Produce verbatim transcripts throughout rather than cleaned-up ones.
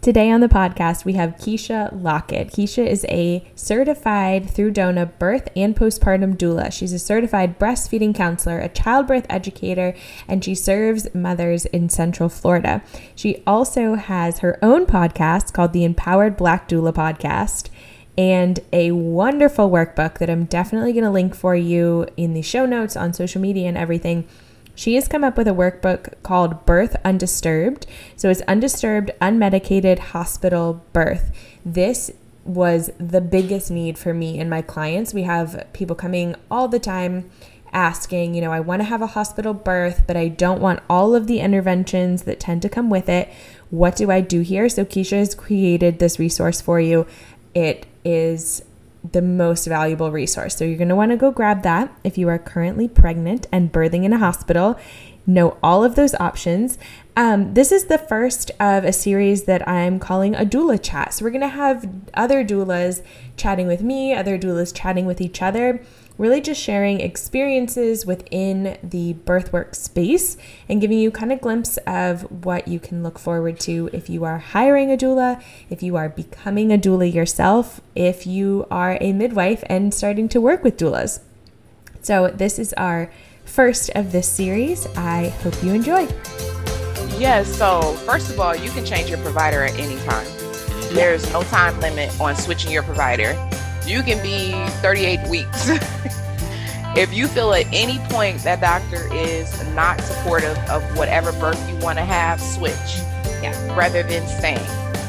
Today on the podcast, we have Keisha Lockett. Keisha is a certified through DONA birth and postpartum doula. She's a certified breastfeeding counselor, a childbirth educator, and she serves mothers in Central Florida. She also has her own podcast called the Empowered Black Doula Podcast, and a wonderful workbook that I'm definitely going to link for you in the show notes on social media and everything. She has come up with a workbook called Birth Undisturbed. So it's undisturbed, unmedicated hospital birth. This was the biggest need for me and my clients. We have people coming all the time asking, you know, I want to have a hospital birth, but I don't want all of the interventions that tend to come with it. What do I do here? So Keisha has created this resource for you. It is the most valuable resource. So you're going to want to go grab that if you are currently pregnant and birthing in a hospital. Know all of those options. Um, this is the first of a series that I'm calling a doula chat. So we're going to have other doulas chatting with me, other doulas chatting with each other, really just sharing experiences within the birthwork space and giving you kind of a glimpse of what you can look forward to if you are hiring a doula, if you are becoming a doula yourself, if you are a midwife and starting to work with doulas. So this is our first of this series. I hope you enjoy. Yes, so first of all, you can change your provider at any time. There's no time limit on switching your provider. You can be thirty-eight weeks. If you feel at any point that doctor is not supportive of whatever birth you want to have, switch. Yeah. Rather than staying.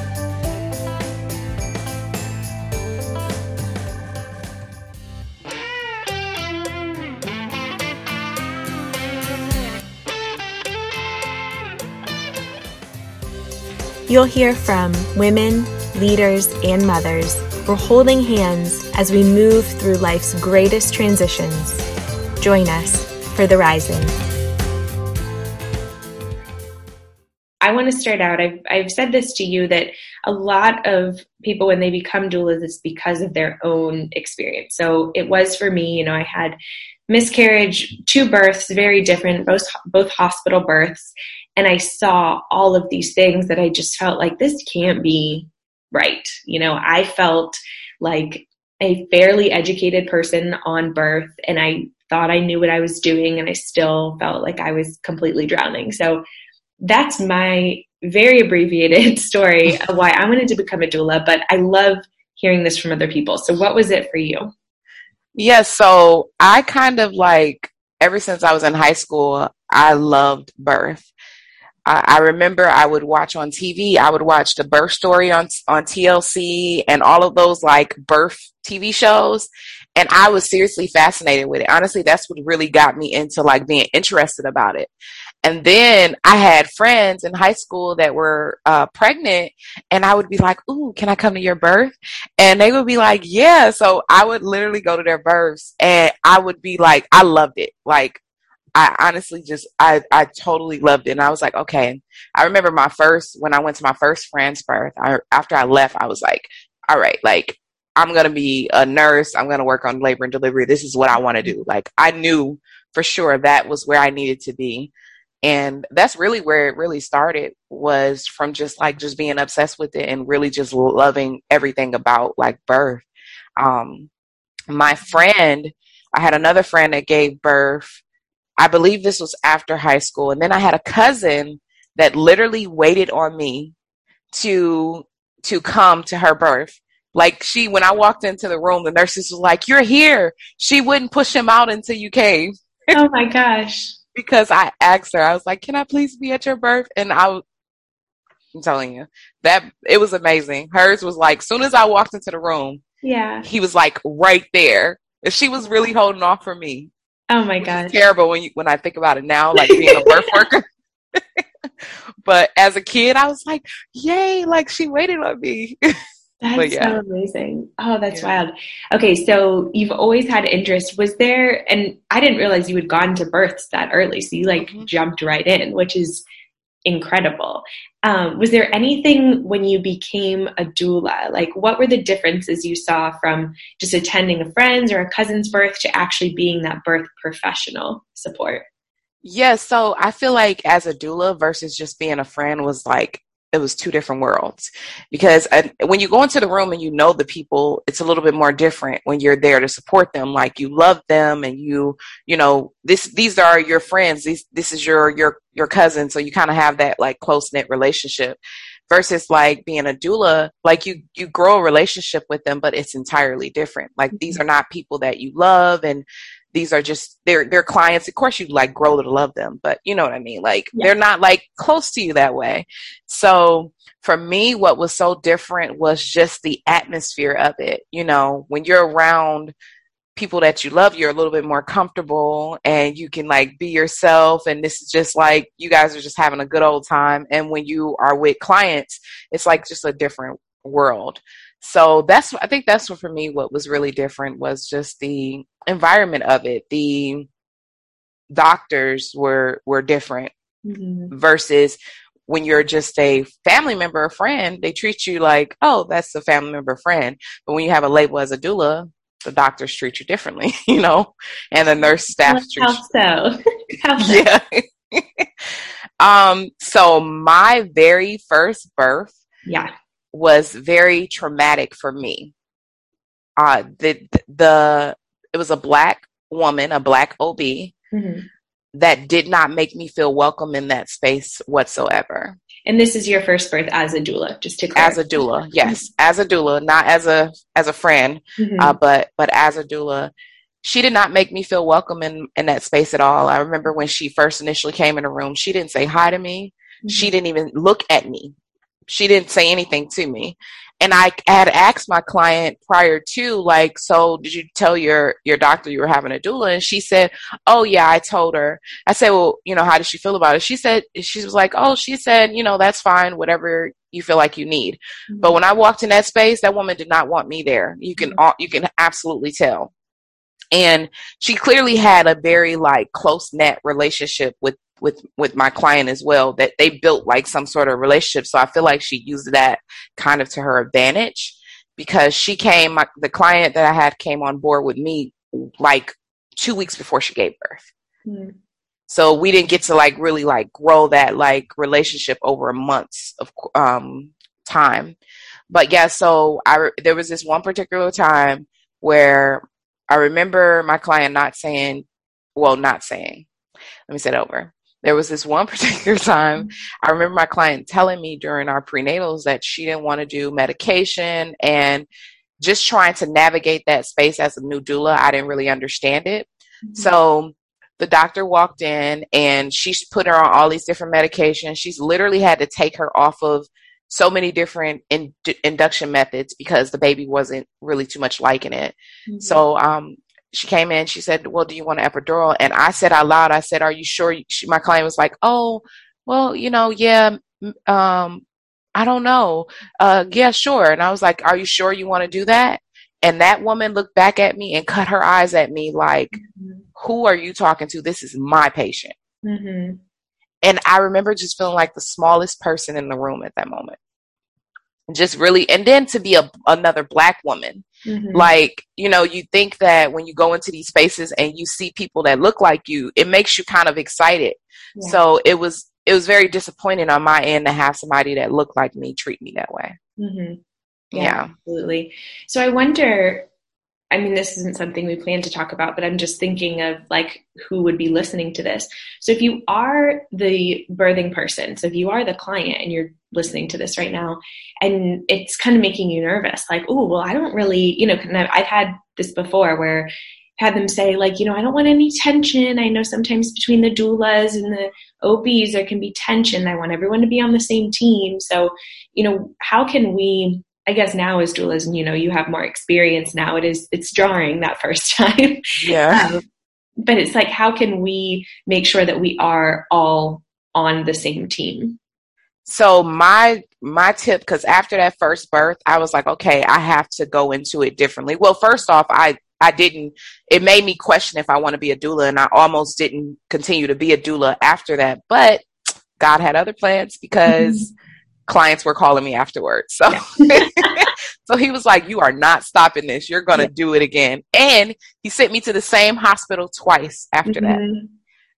You'll hear from women, leaders, and mothers. We're holding hands as we move through life's greatest transitions. Join us for the rising. I want to start out. I've, I've said this to you that a lot of people, when they become doulas, it's because of their own experience. So it was for me. You know, I had miscarriage, two births, very different, both both hospital births. And I saw all of these things that I just felt like this can't be right. You know, I felt like a fairly educated person on birth, and I thought I knew what I was doing, and I still felt like I was completely drowning. So that's my very abbreviated story of why I wanted to become a doula, but I love hearing this from other people. So what was it for you? Yes, so I kind of like, ever since I was in high school, I loved birth. I remember I would watch on T V, I would watch the Birth Story on on T L C and all of those like birth T V shows. And I was seriously fascinated with it. Honestly, that's what really got me into like being interested about it. And then I had friends in high school that were uh, pregnant, and I would be like, ooh, can I come to your birth? And they would be like, yeah. So I would literally go to their births, and I would be like, I loved it. Like, I honestly just, I, I totally loved it. And I was like, okay. I remember my first, when I went to my first friend's birth, I, after I left, I was like, all right, like, I'm going to be a nurse. I'm going to work on labor and delivery. This is what I want to do. Like, I knew for sure that was where I needed to be. And that's really where it really started, was from just like, just being obsessed with it and really just loving everything about like birth. Um, my friend, I had another friend that gave birth. I believe this was after high school. And then I had a cousin that literally waited on me to, to come to her birth. Like she, when I walked into the room, the nurses was like, you're here. She wouldn't push him out until you came. Oh my gosh. Because I asked her, I was like, can I please be at your birth? And I, I'm telling you that it was amazing. Hers was like, soon as I walked into the room, yeah, he was like right there. And she was really holding off for me. Oh my God. Terrible when you, when I think about it now, like being a birth worker. But as a kid, I was like, yay, like she waited on me. That's yeah. so amazing. Oh, that's yeah. wild. Okay. So you've always had interest. Was there, and I didn't realize you had gone to births that early. So you like mm-hmm. jumped right in, which is incredible. Um, was there anything when you became a doula, like what were the differences you saw from just attending a friend's or a cousin's birth to actually being that birth professional support? Yes. Yeah, so I feel like as a doula versus just being a friend was like it was two different worlds, because uh, when you go into the room and you know the people, it's a little bit more different when you're there to support them. Like, you love them, and you, you know, this, these are your friends. These, this is your, your, your cousin. So you kind of have that like close knit relationship, versus like being a doula, like you, you grow a relationship with them, but it's entirely different. Like, these are not people that you love, and these are just, they're, they're clients. Of course you like grow to love them, but you know what I mean? Like, yeah. They're not like close to you that way. So for me, what was so different was just the atmosphere of it. You know, when you're around people that you love, you're a little bit more comfortable, and you can like be yourself. And this is just like, you guys are just having a good old time. And when you are with clients, it's like just a different world. So that's, I think that's what, for me, what was really different was just the environment of it. The doctors were, were different, mm-hmm. versus when you're just a family member or friend, they treat you like, oh, that's a family member friend. But when you have a label as a doula, the doctors treat you differently, you know, and the nurse staff treat you. How so? How so? Yeah. um, so my very first birth, yeah, was very traumatic for me. Uh, the, the, it was a Black woman, a Black O B, mm-hmm. that did not make me feel welcome in that space whatsoever. And this is your first birth as a doula, just to clarify. As a doula, yes, as a doula, not as a as a friend, mm-hmm. uh, but but as a doula. She did not make me feel welcome in, in that space at all. I remember when she first initially came in the room, she didn't say hi to me. Mm-hmm. She didn't even look at me. She didn't say anything to me. And I had asked my client prior to, like, so did you tell your, your doctor you were having a doula? And she said, oh yeah, I told her. I said, well, you know, how did she feel about it? She said, she was like, oh, she said, you know, that's fine, whatever you feel like you need. Mm-hmm. But when I walked in that space, that woman did not want me there. You can, mm-hmm. you can absolutely tell. And she clearly had a very like close knit relationship with with with my client as well, that they built like some sort of relationship. So I feel like she used that kind of to her advantage, because she came, my, the client that I had came on board with me like two weeks before she gave birth. Mm-hmm. So we didn't get to like really like grow that like relationship over months of um time. But yeah, so I there was this one particular time where I remember my client not saying, well, not saying, let me say it over. There was this one particular time, I remember my client telling me during our prenatals that she didn't want to do medication, and just trying to navigate that space as a new doula, I didn't really understand it. Mm-hmm. So the doctor walked in and she's put her on all these different medications. She's literally had to take her off of so many different in- induction methods because the baby wasn't really too much liking it. Mm-hmm. So, um, she came in, she said, well, do you want an epidural? And I said out loud, I said, are you sure? She, my client was like, oh, well, you know, yeah, um, I don't know. Uh, yeah, sure. And I was like, are you sure you want to do that? And that woman looked back at me and cut her eyes at me like, mm-hmm. who are you talking to? This is my patient. Mm-hmm. And I remember just feeling like the smallest person in the room at that moment. Just really, and then to be a, another Black woman, mm-hmm. like, you know, you think that when you go into these spaces and you see people that look like you, it makes you kind of excited. Yeah. So it was, it was very disappointing on my end to have somebody that looked like me treat me that way. Mm-hmm. Yeah, yeah, absolutely. So I wonder, I mean, this isn't something we plan to talk about, but I'm just thinking of like who would be listening to this. So if you are the birthing person, so if you are the client and you're listening to this right now, and it's kind of making you nervous, like, oh, well, I don't really, you know, I've had this before where I've had them say like, you know, I don't want any tension. I know sometimes between the doulas and the O Bs, there can be tension. I want everyone to be on the same team. So, you know, how can we, I guess now as doulas, and you know, you have more experience now, it is, it's jarring that first time. Yeah. um, but it's like, how can we make sure that we are all on the same team? So my, my tip, because after that first birth, I was like, okay, I have to go into it differently. Well, first off, I, I didn't, it made me question if I want to be a doula, and I almost didn't continue to be a doula after that, but God had other plans because clients were calling me afterwards. So, so he was like, you are not stopping this. You're going to yeah. do it again. And he sent me to the same hospital twice after mm-hmm. that.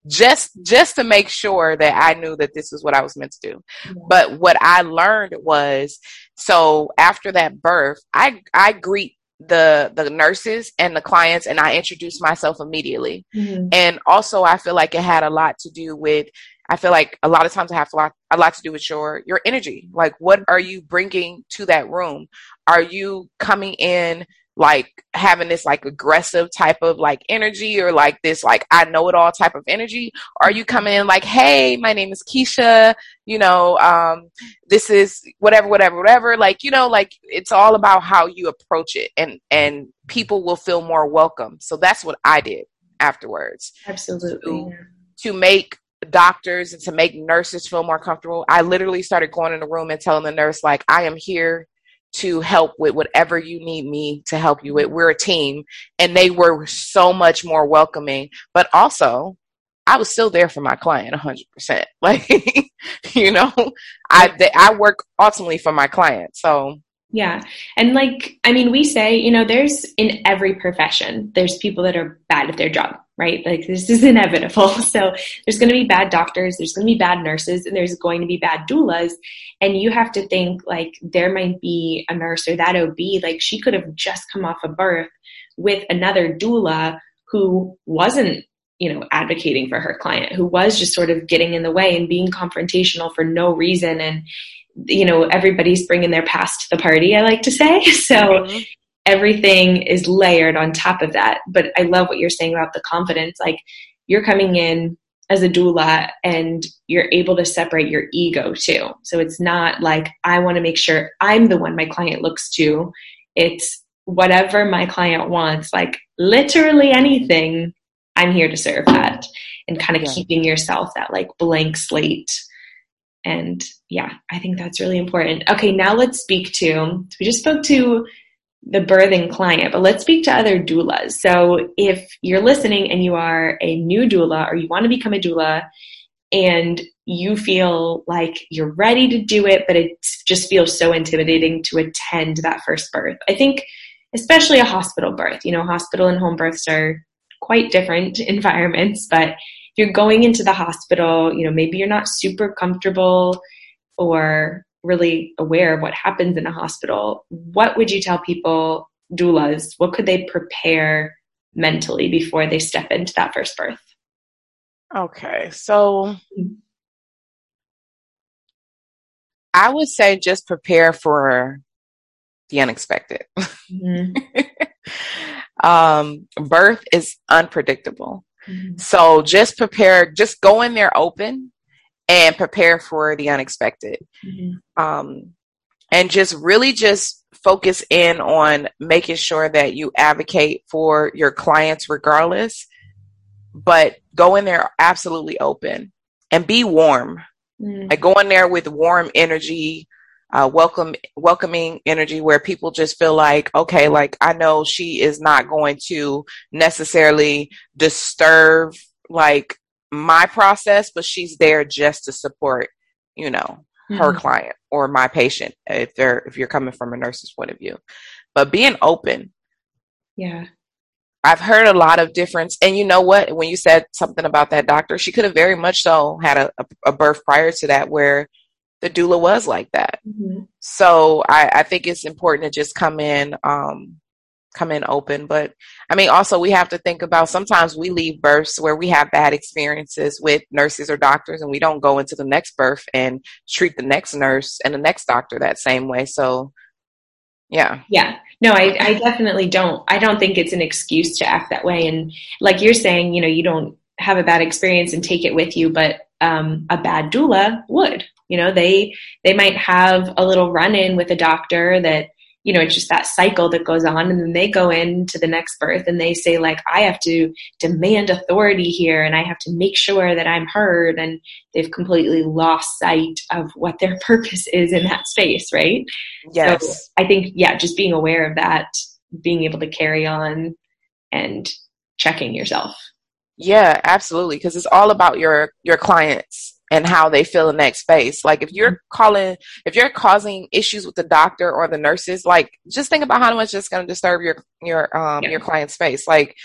just just to make sure that I knew that this is what I was meant to do. Yeah. But what I learned was, so after that birth, I I greet the the nurses and the clients, and I introduce myself immediately. Mm-hmm. And also I feel like it had a lot to do with, I feel like a lot of times I have to lot, a lot to do with your your energy. Like, what are you bringing to that room? Are you coming in like having this like aggressive type of like energy, or like this like I know it all type of energy? Or are you coming in like, hey, my name is Keisha, you know, um, this is whatever, whatever, whatever. Like, you know, like it's all about how you approach it, and and people will feel more welcome. So that's what I did afterwards. Absolutely. To, to make doctors and to make nurses feel more comfortable, I literally started going in the room and telling the nurse, like, I am here to help with whatever you need me to help you with. We're a team. And they were so much more welcoming. But also, I was still there for my client one hundred percent. Like, you know, I they, I work ultimately for my client. So yeah. And like, I mean, we say, you know, there's in every profession, there's people that are bad at their job, right? Like, this is inevitable. So there's going to be bad doctors, there's going to be bad nurses, and there's going to be bad doulas. And you have to think like there might be a nurse, or that O B, like she could have just come off a birth with another doula who wasn't, you know, advocating for her client, who was just sort of getting in the way and being confrontational for no reason. And you know, everybody's bringing their past to the party, I like to say. So mm-hmm. everything is layered on top of that. But I love what you're saying about the confidence. Like, you're coming in as a doula and you're able to separate your ego too. So it's not like, I want to make sure I'm the one my client looks to. It's whatever my client wants, like literally anything, I'm here to serve that. And kind of yeah. keeping yourself that like blank slate. And yeah, I think that's really important. Okay, now let's speak to, we just spoke to the birthing client, but let's speak to other doulas. So if you're listening and you are a new doula, or you want to become a doula, and you feel like you're ready to do it, but it just feels so intimidating to attend that first birth. I think especially a hospital birth, you know, hospital and home births are quite different environments, but you're going into the hospital, you know, maybe you're not super comfortable or really aware of what happens in a hospital. What would you tell people, doulas, what could they prepare mentally before they step into that first birth? Okay, so I would say just prepare for the unexpected. Mm-hmm. um, birth is unpredictable. Mm-hmm. So just prepare, just go in there open and prepare for the unexpected. Mm-hmm. Um, and just really just focus in on making sure that you advocate for your clients regardless, but go in there absolutely open and be warm. Mm-hmm. Like, go in there with warm energy, uh, welcome, welcoming energy, where people just feel like, okay, like, I know she is not going to necessarily disturb like my process, but she's there just to support, you know, mm-hmm. her client or my patient, if they're, if you're coming from a nurse's point of view. But being open. Yeah. I've heard a lot of difference. And you know what, when you said something about that doctor, she could have very much so had a, a birth prior to that where the doula was like that. Mm-hmm. So I, I think it's important to just come in, um, come in open. But I mean, also we have to think about, sometimes we leave births where we have bad experiences with nurses or doctors, and we don't go into the next birth and treat the next nurse and the next doctor that same way. So yeah. Yeah. No, I, I definitely don't. I don't think it's an excuse to act that way. And like you're saying, you know, you don't have a bad experience and take it with you, but um, a bad doula would. You know, they they might have a little run-in with a doctor that, you know, it's just that cycle that goes on. And then they go into the next birth and they say, like, I have to demand authority here and I have to make sure that I'm heard. And they've completely lost sight of what their purpose is in that space, right? Yes. So I think, yeah, just being aware of that, being able to carry on and checking yourself. Yeah, absolutely. Because it's all about your your clients and how they feel in that space. Like, if you're calling, if you're causing issues with the doctor or the nurses, like, just think about how much it's going to disturb your, your, um, yeah. your client's space. Like,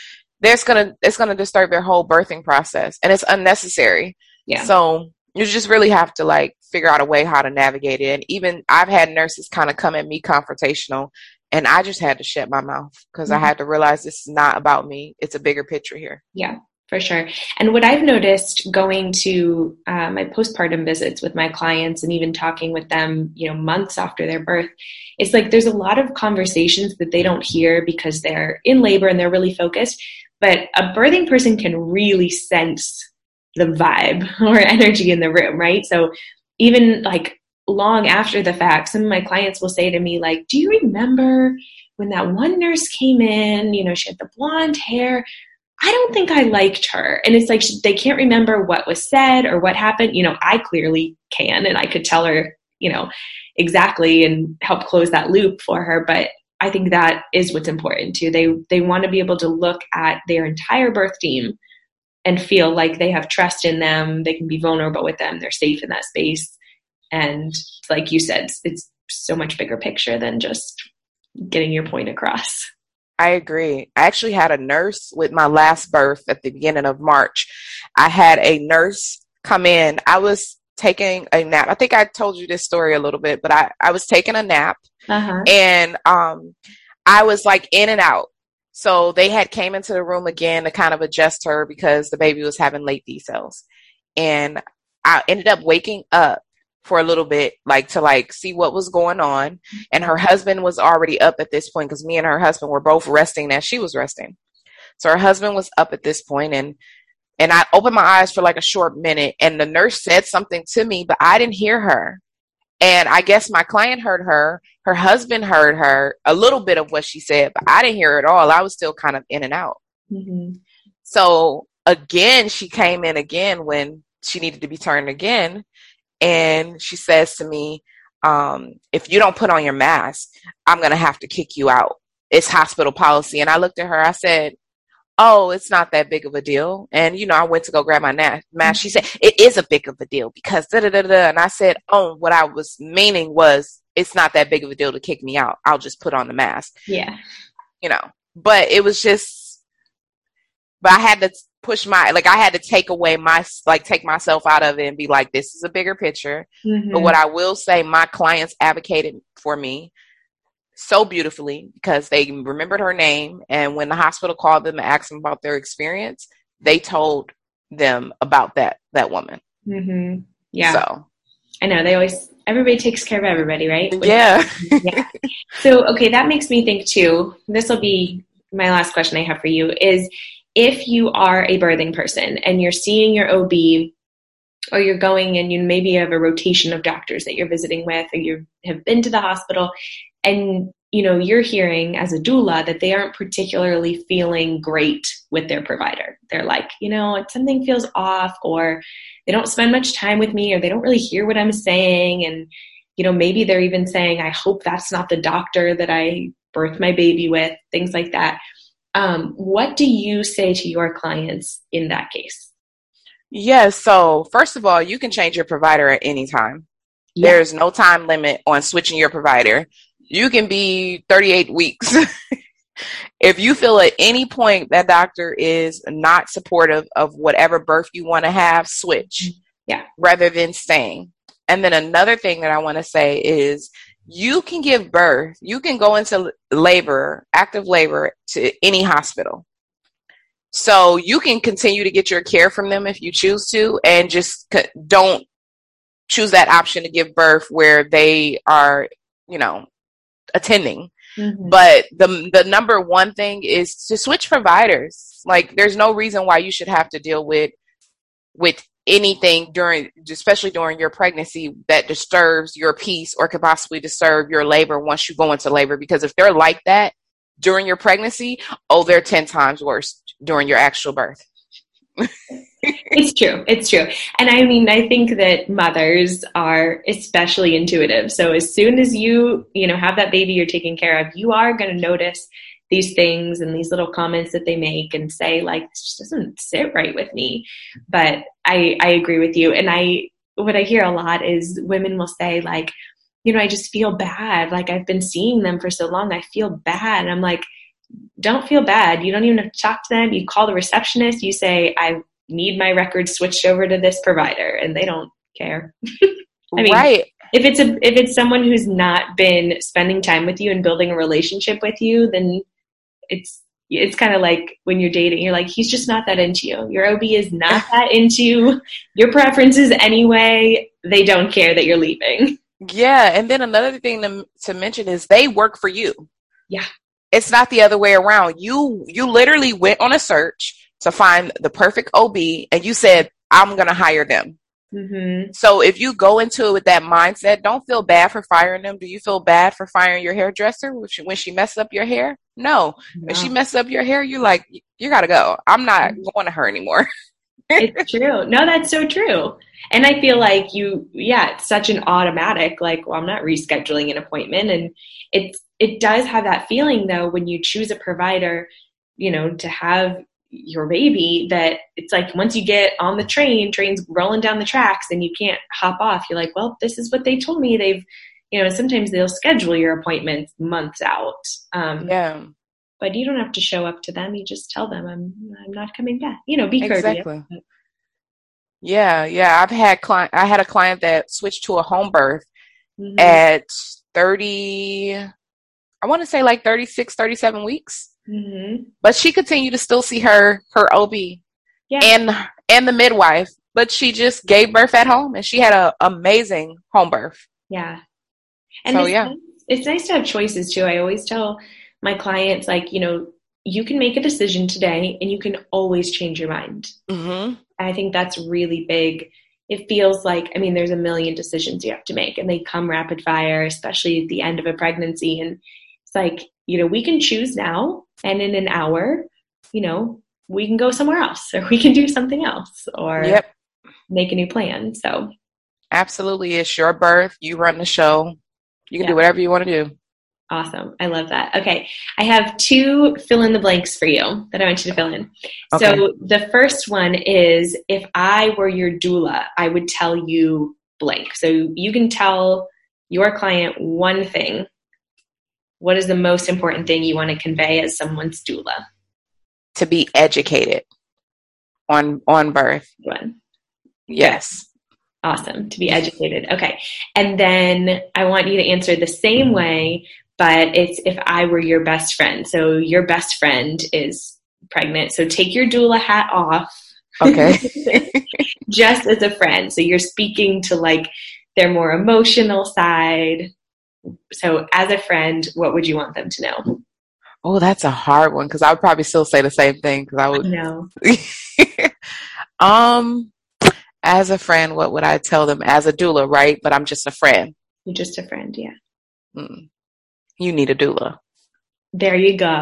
there's gonna it's gonna disturb their whole birthing process, and it's unnecessary. Yeah. So you just really have to like figure out a way how to navigate it. And even I've had nurses kind of come at me confrontational, and I just had to shut my mouth because mm-hmm. I had to realize this is not about me. It's a bigger picture here. Yeah, for sure. And what I've noticed going to uh, my postpartum visits with my clients and even talking with them, you know, months after their birth, it's like there's a lot of conversations that they don't hear because they're in labor and they're really focused. But a birthing person can really sense the vibe or energy in the room, right? So even like long after the fact, some of my clients will say to me like, do you remember when that one nurse came in, you know, she had the blonde hair. I don't think I liked her. And it's like, they can't remember what was said or what happened. You know, I clearly can, and I could tell her, you know, exactly and help close that loop for her. But I think that is what's important too. They, they want to be able to look at their entire birth team and feel like they have trust in them. They can be vulnerable with them. They're safe in that space. And like you said, it's so much bigger picture than just getting your point across. I agree. I actually had a nurse with my last birth at the beginning of March. I had a nurse come in. I was taking a nap. I think I told you this story a little bit, but I, I was taking a nap uh-huh. and um, I was like in and out. So they had came into the room again to kind of adjust her because the baby was having late decels. And I ended up waking up for a little bit, like to like see what was going on. And her husband was already up at this point because me and her husband were both resting as she was resting. So her husband was up at this point, and and I opened my eyes for like a short minute, and the nurse said something to me, but I didn't hear her. And I guess my client heard her, her husband heard her, a little bit of what she said, but I didn't hear it all. I was still kind of in and out. Mm-hmm. So again, she came in again when she needed to be turned again. And she says to me, um, if you don't put on your mask, I'm going to have to kick you out. It's hospital policy. And I looked at her, I said, oh, it's not that big of a deal. And, you know, I went to go grab my na- mask. She said, it is a big of a deal because da da da da. And I said, oh, what I was meaning was it's not that big of a deal to kick me out. I'll just put on the mask. Yeah. You know, but it was just, but I had to push my, like I had to take away my, like take myself out of it and be like, this is a bigger picture. Mm-hmm. But what I will say, my clients advocated for me so beautifully because they remembered her name. And when the hospital called them and asked them about their experience, they told them about that, that woman. Mm-hmm. Yeah. So I know they always, everybody takes care of everybody, right? Yeah. Yeah. So, okay. That makes me think too, this will be my last question I have for you is if you are a birthing person and you're seeing your O B or you're going and you maybe have a rotation of doctors that you're visiting with, or you have been to the hospital and, you know, you're hearing as a doula that they aren't particularly feeling great with their provider. They're like, you know, something feels off, or they don't spend much time with me, or they don't really hear what I'm saying. And, you know, maybe they're even saying, I hope that's not the doctor that I birthed my baby with, things like that. Um, what do you say to your clients in that case? Yes. Yeah, so first of all, you can change your provider at any time. Yeah. There's no time limit on switching your provider. You can be thirty-eight weeks. If you feel at any point that doctor is not supportive of whatever birth you want to have, switch. Yeah. Rather than staying. And then another thing that I want to say is you can give birth, you can go into labor, active labor to any hospital. So you can continue to get your care from them if you choose to, and just don't choose that option to give birth where they are, you know, attending. Mm-hmm. But the the number one thing is to switch providers. Like, there's no reason why you should have to deal with with anything during, especially during your pregnancy, that disturbs your peace or could possibly disturb your labor once you go into labor. Because if they're like that during your pregnancy, oh, they're ten times worse during your actual birth. It's true. It's true. And I mean, I think that mothers are especially intuitive. So as soon as you, you know, have that baby you're taking care of, you are going to notice these things and these little comments that they make and say, like, this just doesn't sit right with me. But I, I agree with you. And I, what I hear a lot is women will say, like, you know, I just feel bad. Like, I've been seeing them for so long. I feel bad. And I'm like, don't feel bad. You don't even have to talk to them. You call the receptionist. You say, I need my records switched over to this provider, and they don't care. I mean, right. if it's a if it's someone who's not been spending time with you and building a relationship with you, then it's it's kind of like when you're dating, you're like, he's just not that into you. Your O B is not that into your preferences anyway. They don't care that you're leaving. Yeah. And then another thing to, to mention is they work for you. Yeah. It's not the other way around. You, you literally went on a search to find the perfect O B and you said, I'm going to hire them. Mm-hmm. So if you go into it with that mindset, don't feel bad for firing them. Do you feel bad for firing your hairdresser when she, when she messes up your hair? No. no. When she messes up your hair, you're like, you got to go. I'm not going to her anymore. It's true. No, that's so true. And I feel like you, yeah, it's such an automatic, like, well, I'm not rescheduling an appointment. And it's, it does have that feeling though, when you choose a provider, you know, to have your baby, that it's like, once you get on the train, train's rolling down the tracks and you can't hop off. You're like, well, this is what they told me. They've, you know, sometimes they'll schedule your appointments months out. Um, yeah. But you don't have to show up to them. You just tell them, I'm I'm not coming back. You know, be courteous. Exactly. Yeah, yeah. I've had client. I had a client that switched to a home birth mm-hmm. at thirty. I want to say like thirty-six, thirty-seven weeks. Mm-hmm. But she continued to still see her her O B yeah. and and the midwife. But she just gave birth at home, and she had an amazing home birth. Yeah. And so it's yeah, nice, it's nice to have choices too. I always tell my clients, like, you know, you can make a decision today and you can always change your mind. Mm-hmm. I think that's really big. It feels like, I mean, there's a million decisions you have to make and they come rapid fire, especially at the end of a pregnancy. And it's like, you know, we can choose now and in an hour, you know, we can go somewhere else or we can do something else or yep. make a new plan. So absolutely. It's your birth. You run the show. You can yep. do whatever you want to do. Awesome. I love that. Okay. I have two fill in the blanks for you that I want you to fill in. Okay. So the first one is, if I were your doula, I would tell you blank. So you can tell your client one thing. What is the most important thing you want to convey as someone's doula? To be educated on, on birth. One. Yes. Awesome. To be educated. Okay. And then I want you to answer the same way, but it's if I were your best friend. So your best friend is pregnant. So take your doula hat off. Okay. Just as a friend. So you're speaking to like their more emotional side. So as a friend, what would you want them to know? Oh, that's a hard one. Cause I would probably still say the same thing. Cause I would know. um, as a friend, what would I tell them? As a doula, right? But I'm just a friend. You're just a friend. Yeah. Mm. You need a doula. There you go.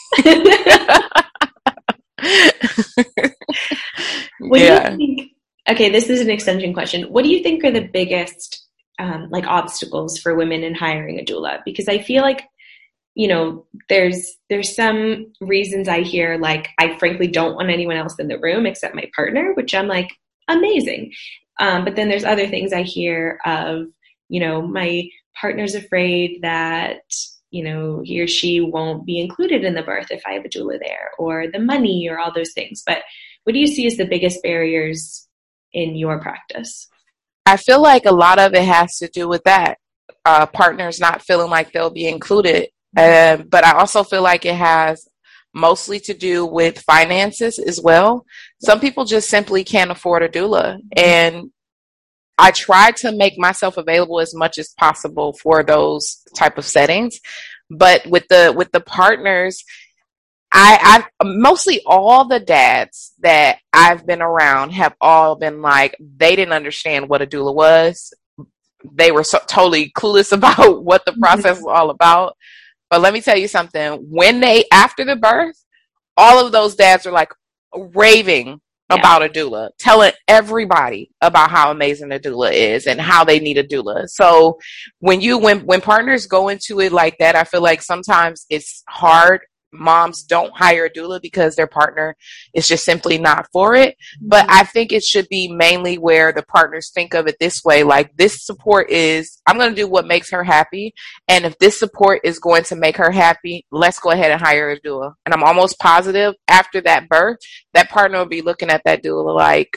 What yeah. do you think? Okay, this is an extension question. What do you think are the biggest um, like obstacles for women in hiring a doula? Because I feel like, you know, there's there's some reasons I hear, like, I frankly don't want anyone else in the room except my partner, which I'm like, amazing. Um, but then there's other things I hear of, you know, my partner's afraid that, you know, he or she won't be included in the birth if I have a doula there, or the money, or all those things. But what do you see as the biggest barriers in your practice? I feel like a lot of it has to do with that. Uh, partners not feeling like they'll be included. Uh, but I also feel like it has mostly to do with finances as well. Some people just simply can't afford a doula. And I try to make myself available as much as possible for those type of settings. But with the with the partners, I, I mostly all the dads that I've been around have all been like, they didn't understand what a doula was. They were so totally clueless about what the process was all about. But let me tell you something. When they, after the birth, all of those dads are like raving yeah. about a doula, telling everybody about how amazing a doula is and how they need a doula. So when you, when, when partners go into it like that, I feel like sometimes it's hard moms don't hire a doula because their partner is just simply not for it. But I think it should be mainly where the partners think of it this way, like this support is, I'm going to do what makes her happy. And if this support is going to make her happy, let's go ahead and hire a doula. And I'm almost positive after that birth, that partner will be looking at that doula like,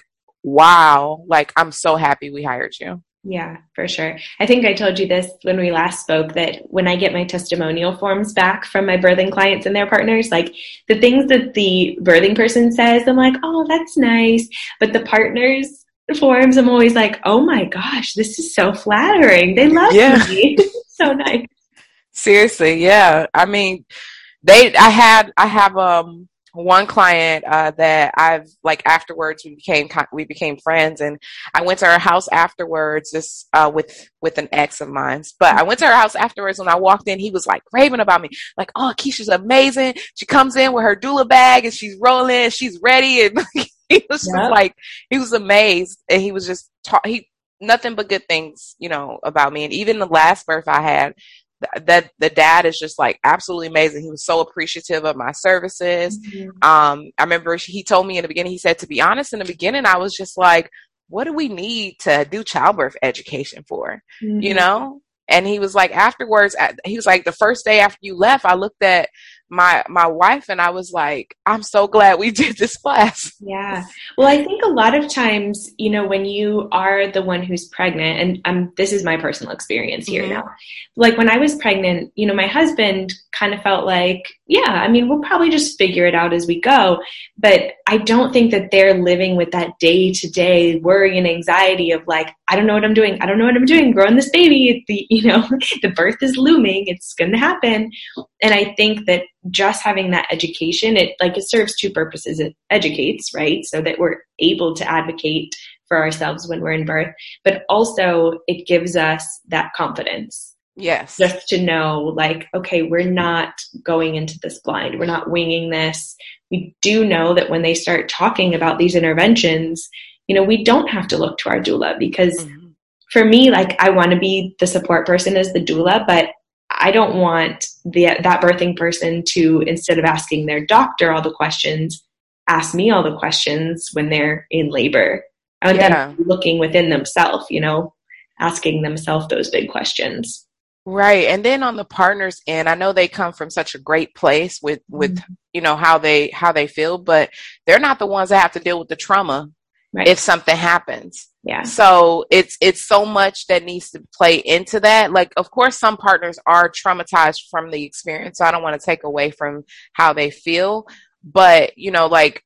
wow, like I'm so happy we hired you. Yeah, for sure. I think I told you this when we last spoke, that when I get my testimonial forms back from my birthing clients and their partners, like the things that the birthing person says, I'm like, oh, that's nice. But the partners forms, I'm always like, oh my gosh, this is so flattering. They love yeah. me. So nice. Seriously. Yeah. I mean, they, I had, I have, um, one client uh, that I've like afterwards we became we became friends, and I went to her house afterwards just uh, with with an ex of mine. But I went to her house afterwards. When I walked in, he was like raving about me, like, "Oh, Keisha's amazing. She comes in with her doula bag and she's rolling, she's ready." And he was just yep. like, he was amazed, and he was just ta- he nothing but good things, you know, about me. And even the last birth I had, that the dad is just like absolutely amazing. He was so appreciative of my services. Mm-hmm. Um, I remember he told me in the beginning, he said, to be honest, in the beginning, I was just like, what do we need to do childbirth education for? Mm-hmm. You know? And he was like, afterwards, he was like, the first day after you left, I looked at my, my wife and I was like, I'm so glad we did this class. Yeah. Well, I think a lot of times, you know, when you are the one who's pregnant, and um, this is my personal experience here mm-hmm. now, like when I was pregnant, you know, my husband kind of felt like, yeah, I mean, we'll probably just figure it out as we go. But I don't think that they're living with that day to day worry and anxiety of like, I don't know what I'm doing. I don't know what I'm doing. Growing this baby, the, you know, the birth is looming. It's going to happen. And I think that just having that education, it like it serves two purposes. It educates, right? So that we're able to advocate for ourselves when we're in birth, but also it gives us that confidence. Yes. Just to know like, okay, we're not going into this blind. We're not winging this. We do know that when they start talking about these interventions, you know, we don't have to look to our doula because mm-hmm. for me, like I want to be the support person as the doula, but I don't want the that birthing person to, instead of asking their doctor all the questions, ask me all the questions when they're in labor. I want yeah. them looking within themselves, you know, asking themselves those big questions. Right. And then on the partners end, I know they come from such a great place with, with, mm-hmm. you know, how they, how they feel, but they're not the ones that have to deal with the trauma right. if something happens. Yeah. So it's, it's so much that needs to play into that. Like, of course, some partners are traumatized from the experience. So I don't want to take away from how they feel, but you know, like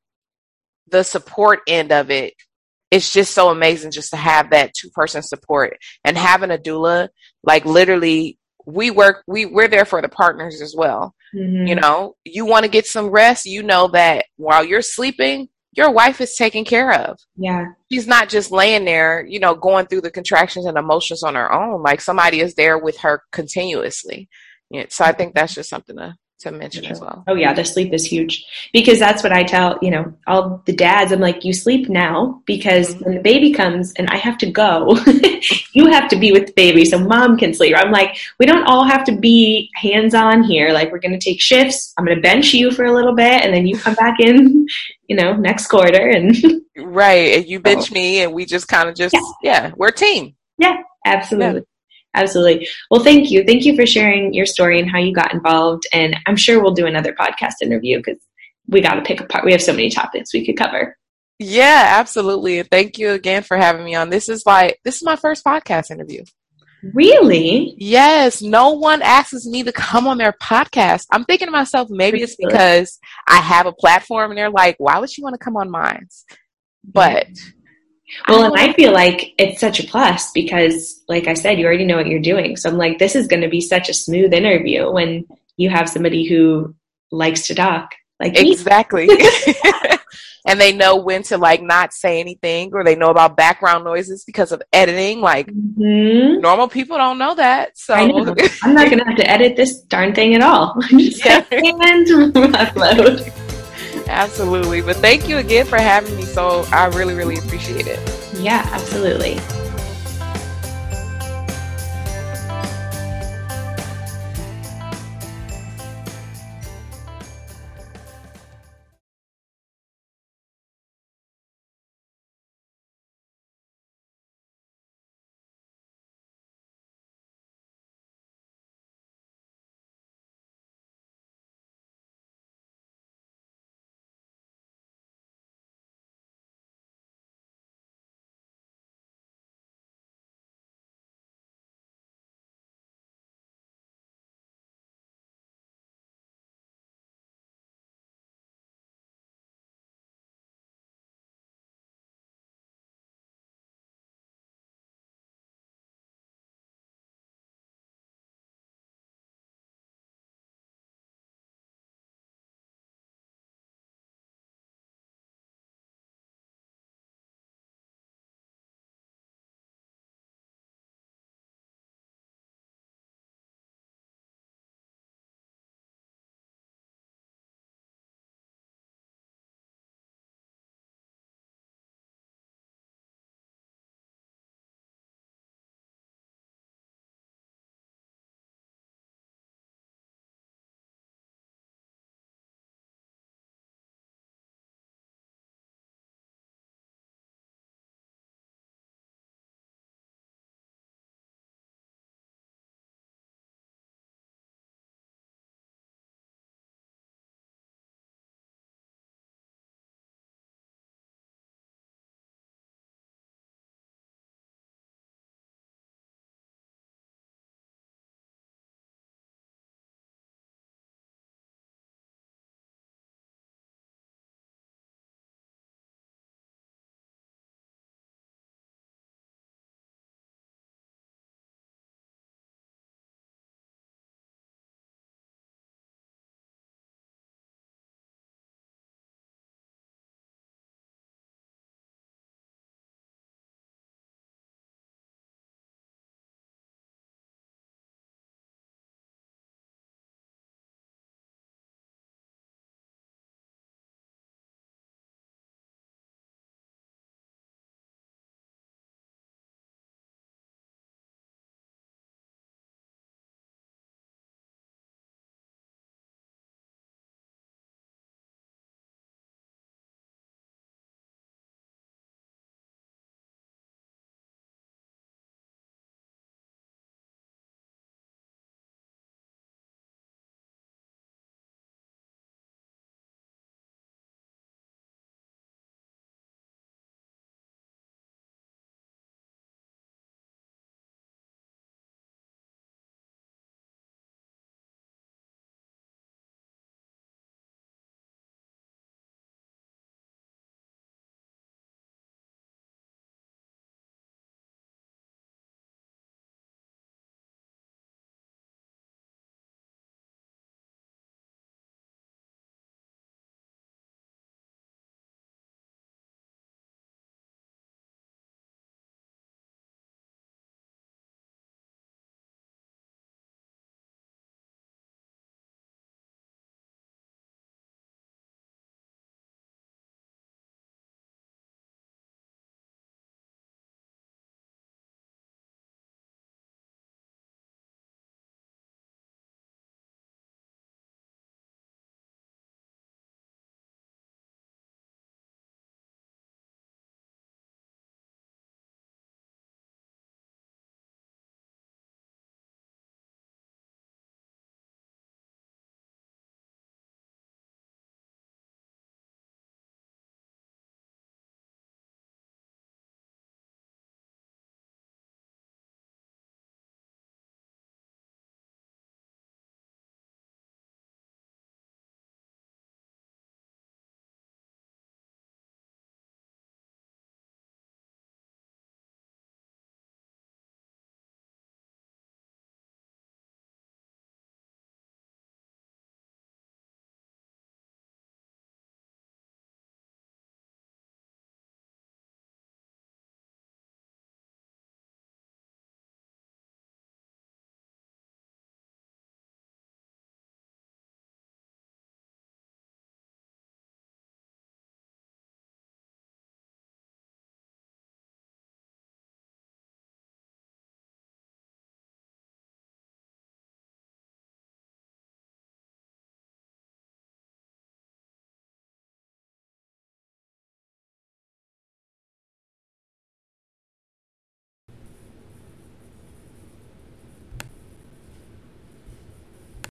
the support end of it, it's just so amazing just to have that two person support and having a doula, like literally we work, we we're there for the partners as well. Mm-hmm. You know, you want to get some rest, you know that while you're sleeping, your wife is taken care of. Yeah. She's not just laying there, you know, going through the contractions and emotions on her own. Like somebody is there with her continuously. Yeah, so I think that's just something to, to mention as well. Oh yeah. The sleep is huge because that's what I tell, you know, all the dads. I'm like, you sleep now because mm-hmm. when the baby comes and I have to go, you have to be with the baby so mom can sleep. I'm like, we don't all have to be hands-on here. Like we're going to take shifts. I'm going to bench you for a little bit and then you come back in, you know, next quarter and right. And you bench oh. me and we just kind of just, yeah. yeah, we're a team. Yeah, absolutely. Yeah. Absolutely. Well, thank you. Thank you for sharing your story and how you got involved. And I'm sure we'll do another podcast interview because we got to pick apart. We have so many topics we could cover. Yeah, absolutely. And thank you again for having me on. This is like, this is my first podcast interview. Really? Yes. No one asks me to come on their podcast. I'm thinking to myself, maybe it's because I have a platform and they're like, why would you want to come on mine? But well, and I feel like it's such a plus because, like I said, you already know what you're doing. So I'm like, this is going to be such a smooth interview when you have somebody who likes to talk. Like exactly. And they know when to like not say anything, or they know about background noises because of editing. Like mm-hmm. normal people don't know that. So I know. I'm not going to have to edit this darn thing at all. Just yeah. and upload. Absolutely. But thank you again for having me. So I really, really appreciate it. Yeah, absolutely.